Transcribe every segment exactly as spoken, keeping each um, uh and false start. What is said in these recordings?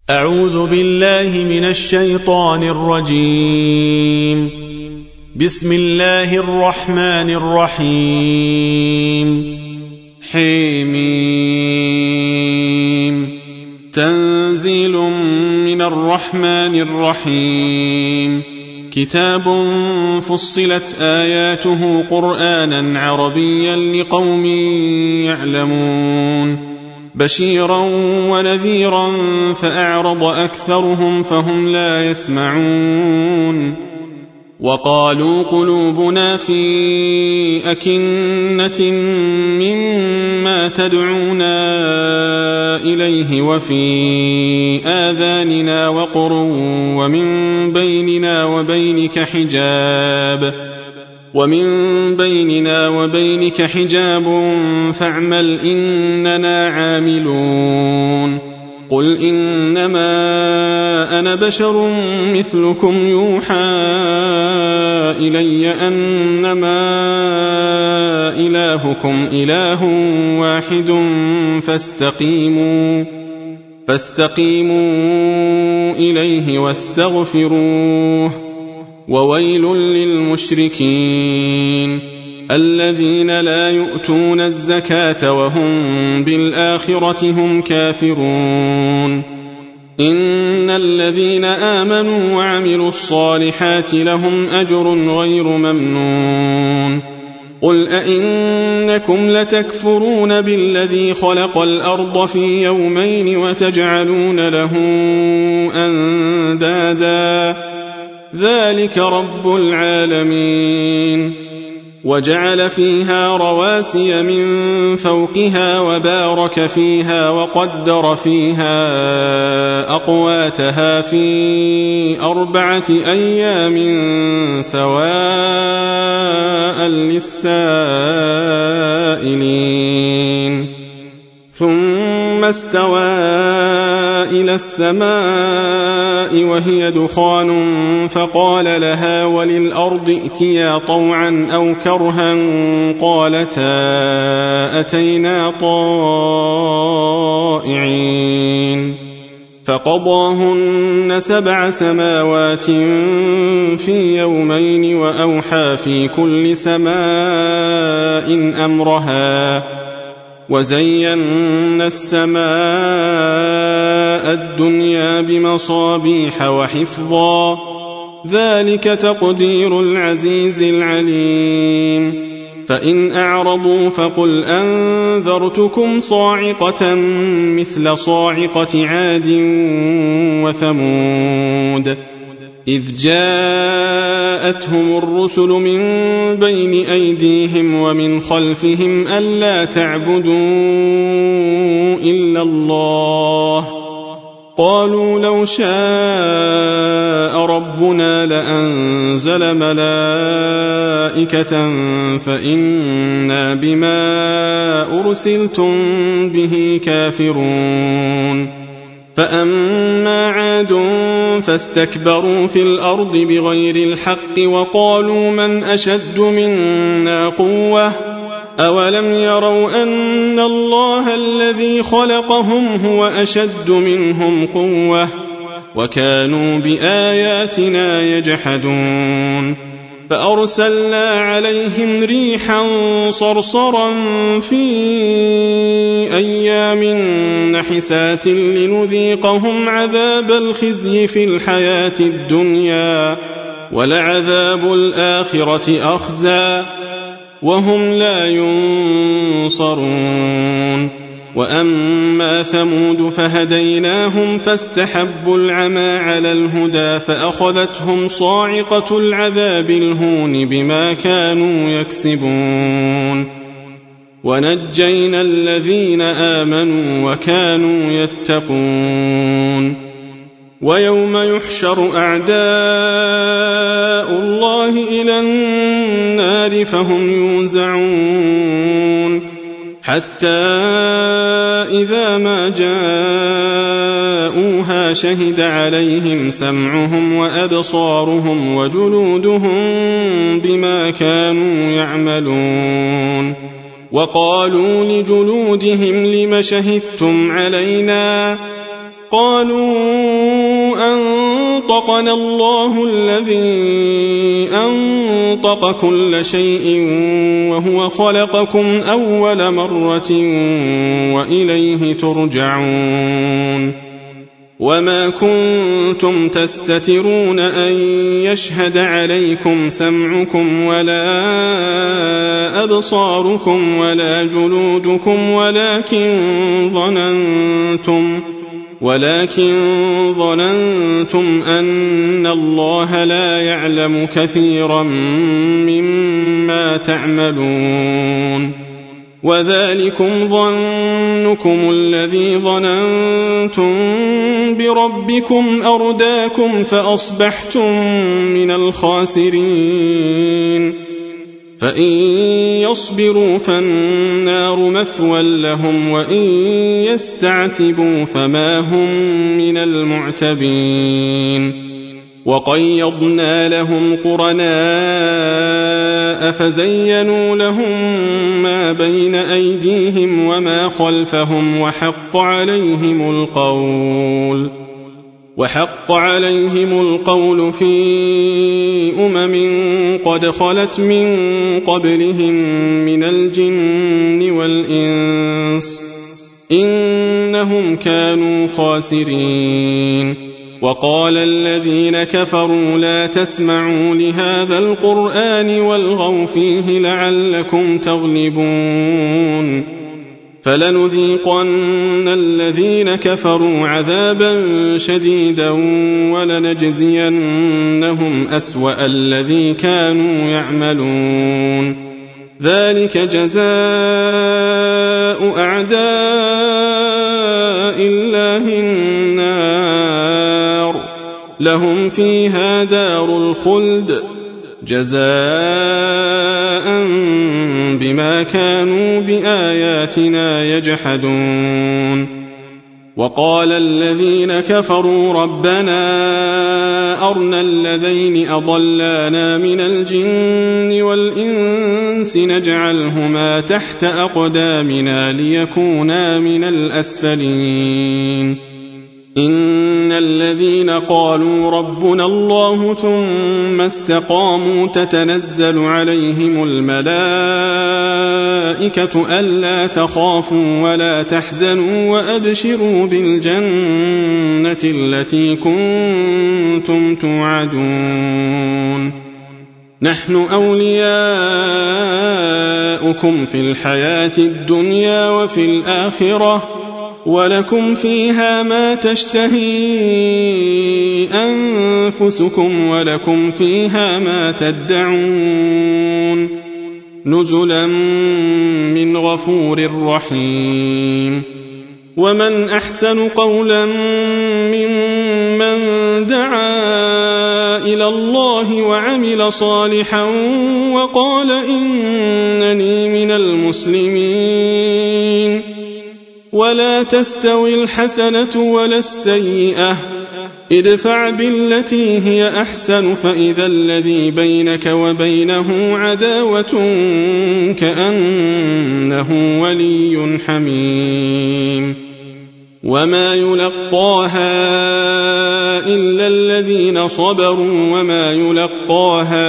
أعوذ بالله من الشيطان الرجيم. بسم الله الرحمن الرحيم. حميم. تنزيل من الرحمن الرحيم. كتاب فصلت آياته قرآنا عربيا لقوم يعلمون، بشيرا ونذيرا فأعرض أكثرهم فهم لا يسمعون. وقالوا قلوبنا في أكنة مما تدعونا إليه وفي آذاننا وقر ومن بيننا وبينك حجاب ومن بيننا وبينك حجاب فاعمل إننا عاملون. قل إنما أنا بشر مثلكم يوحى إلي أنما إلهكم إله واحد فاستقيموا فاستقيموا إليه واستغفروه. وويل للمشركين الذين لا يؤتون الزكاة وهم بالآخرة هم كافرون. إن الذين آمنوا وعملوا الصالحات لهم أجر غير ممنون. قل أئنكم لتكفرون بالذي خلق الأرض في يومين وتجعلون له أندادا ذلك رب العالمين. وجعل فيها رواسي من فوقها وبارك فيها وقدر فيها أقواتها في أربعة أيام سواء للسائلين. ثم استوى إلى السماء وهي دخان فقال لها وللأرض ائتيا طوعا أو كرها قالتا أتينا طائعين. فقضاهن سبع سماوات في يومين وأوحى في كل سماء أمرها وزينا السماء الدنيا بمصابيح وحفظا ذلك تقدير العزيز العليم. فإن أعرضوا فقل أنذرتكم صاعقة مثل صاعقة عاد وثمود إذ جاءتهم الرسل من بين أيديهم ومن خلفهم ألا تعبدوا إلا الله قالوا لو شاء ربنا لأنزل ملائكة فإنا بما أرسلتم به كافرون. فأما عاد فاستكبروا في الأرض بغير الحق وقالوا من أشد منا قوة أولم يروا أن الله الذي خلقهم هو أشد منهم قوة وكانوا بآياتنا يجحدون. فأرسلنا عليهم ريحا صرصرا في أيام نحسات لنذيقهم عذاب الخزي في الحياة الدنيا ولعذاب الآخرة أخزى وهم لا ينصرون. وأما ثمود فهديناهم فاستحبوا العمى على الهدى فأخذتهم صاعقة العذاب الهون بما كانوا يكسبون. ونجينا الذين آمنوا وكانوا يتقون. ويوم يحشر أعداء الله إلى النار فهم يوزعون حتى إذا ما جاءوها شهد عليهم سمعهم وأبصارهم وجلودهم بما كانوا يعملون. وقالوا لجلودهم لم شهدتم علينا قالوا أنطقنا الله الذي أنطق كل شيء وهو خلقكم أول مرة وإليه ترجعون وما كنتم تستترون أن يشهد عليكم سمعكم ولا أبصاركم ولا جلودكم ولكن ظننتم ولكن ظننتم أن الله لا يعلم كثيرا مما تعملون وذلكم ظنكم الذي ظننتم بربكم أرداكم فأصبحتم من الخاسرين فإن يصبروا فالنار مثوى لهم وإن يستعتبوا فما هم من المعتبين وقيضنا لهم قرناء فزينوا لهم ما بين أيديهم وما خلفهم وحق عليهم القول وحق عليهم القول في أمم قد خلت من قبلهم من الجن والإنس إنهم كانوا خاسرين وقال الذين كفروا لا تسمعوا لهذا القرآن والغوا فيه لعلكم تغلبون فلنذيقن الذين كفروا عذابا شديدا ولنجزينهم أسوأ الذي كانوا يعملون ذلك جزاء أعداء الله النار لهم فيها دار الخلد جزاء بما كانوا بآياتنا يجحدون وقال الذين كفروا ربنا أرنا الذين أضلانا من الجن والإنس نجعلهما تحت أقدامنا ليكونا من الأسفلين إن الذين قالوا ربنا الله ثم استقاموا تتنزل عليهم الملائكة ألا تخافوا ولا تحزنوا وأبشروا بالجنة التي كنتم توعدون نحن أولياؤكم في الحياة الدنيا وفي الآخرة ولكم فيها ما تشتهي أنفسكم ولكم فيها ما تدعون نزلا من غفور رحيم ومن أحسن قولا ممن دعا إلى الله وعمل صالحا وقال إنني من المسلمين ولا تستوي الحسنة ولا السيئة ادفع بالتي هي أحسن فإذا الذي بينك وبينه عداوة كأنه ولي حميم وما يلقاها إلا الذين صبروا وما يلقاها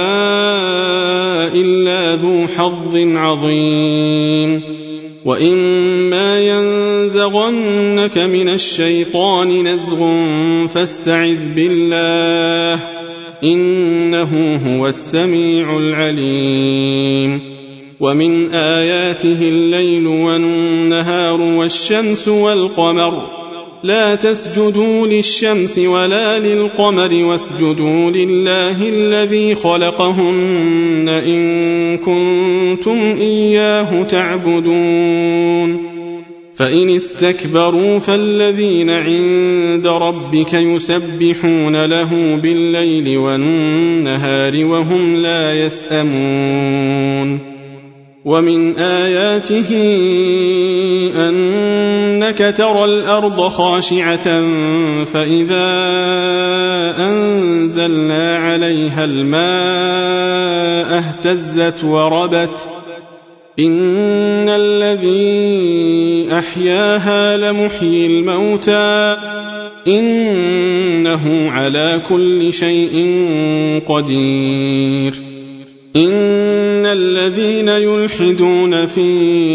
إلا ذو حظ عظيم وإما ينزغنك من الشيطان نزغ فاستعذ بالله إنه هو السميع العليم ومن آياته الليل والنهار والشمس والقمر لا تسجدوا للشمس ولا للقمر واسجدوا لله الذي خلقهن إن كنتم إياه تعبدون فإن استكبروا فالذين عند ربك يسبحون له بالليل والنهار وهم لا يسأمون ومن آياته أنك ترى الأرض خاشعة فإذا أنزلنا عليها الماء اهتزت وربت إن الذي أحياها لمحيي الموتى إنه على كل شيء قدير إن الذين يلحدون في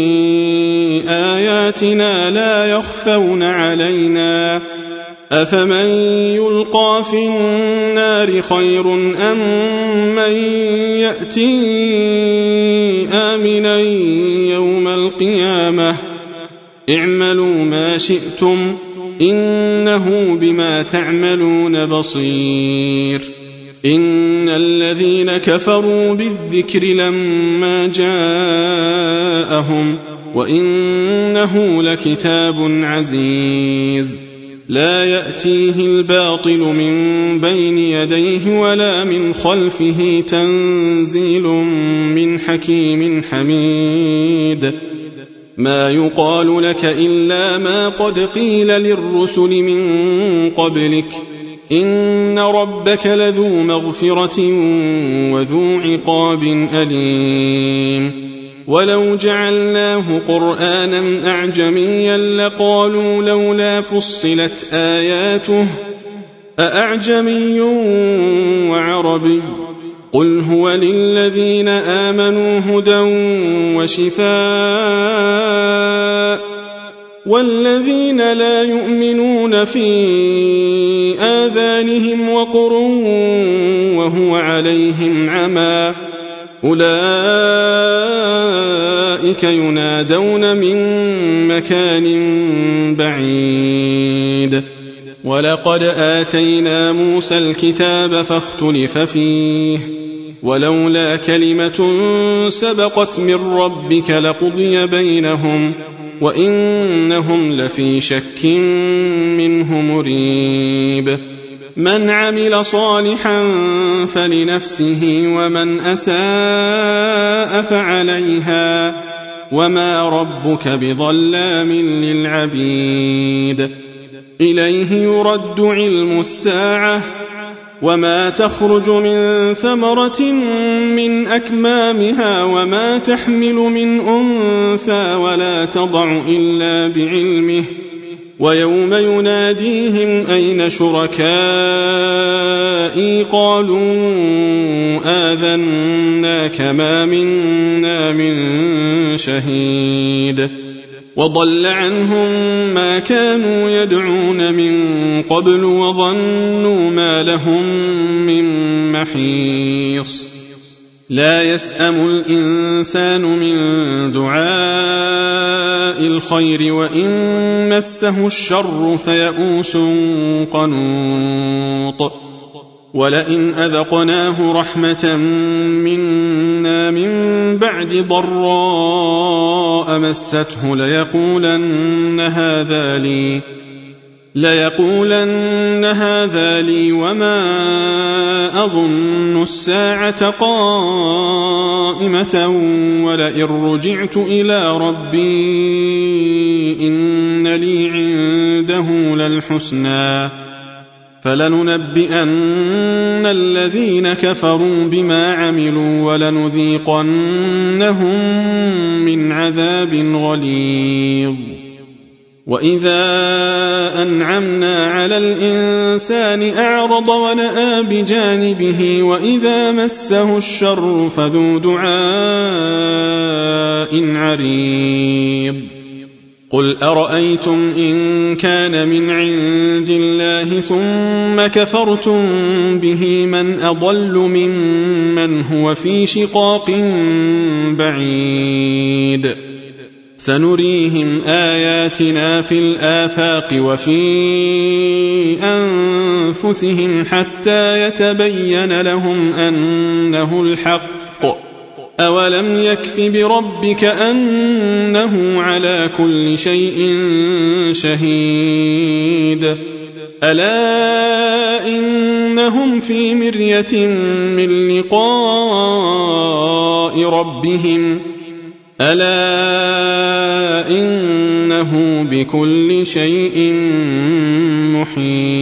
آياتنا لا يخفون علينا أفمن يلقى في النار خير أم من يأتي آمنا يوم القيامة اعملوا ما شئتم إنه بما تعملون بصير إن الذين كفروا بالذكر لما جاءهم وإنه لكتاب عزيز لا يأتيه الباطل من بين يديه ولا من خلفه تنزيل من حكيم حميد ما يقال لك إلا ما قد قيل للرسل من قبلك إن ربك لذو مغفرة وذو عقاب أليم ولو جعلناه قرآنا أعجميا لقالوا لولا فصلت آياته أأعجمي وعربي قل هو للذين آمنوا هدى وشفاء والذين لا يؤمنون في آذانهم وقر وهو عليهم عمى أولئك ينادون من مكان بعيد ولقد آتينا موسى الكتاب فاختلف فيه ولولا كلمة سبقت من ربك لقضي بينهم وإنهم لفي شك منه مريب من عمل صالحا فلنفسه ومن أساء فعليها وما ربك بظلام للعبيد إليه يرد علم الساعة وما تخرج من ثمرة من أكمامها وما تحمل من أنثى ولا تضع إلا بعلمه ويوم يناديهم أين شركائي قالوا آذناك ما منا من شهيد وضل عنهم ما كانوا يدعون من قبل وظنوا ما لهم من محيص لا يسأم الإنسان من دعاء الخير وإن مسه الشر فيئوس قنوط ولئن أذقناه رحمة منا من بعد ضراء مسته ليقولن هذا لي ليقولن هذا لي وما أظن الساعة قائمة ولئن رجعت إلى ربي إن لي عنده للحسنى فلننبئن الذين كفروا بما عملوا ولنذيقنهم من عذاب غليظ وإذا أنعمنا على الإنسان أعرض ونأى بجانبه وإذا مسه الشر فذو دعاء عريض قل أرأيتم إن كان من عند الله ثم كفرتم به من أضل ممن هو في شقاق بعيد سنريهم آياتنا في الآفاق وفي أنفسهم حتى يتبين لهم أنه الحق أولم يكف بربك أنه على كل شيء شهيد ألا إنهم في مرية من لقاء ربهم ألا إنه بكل شيء محيط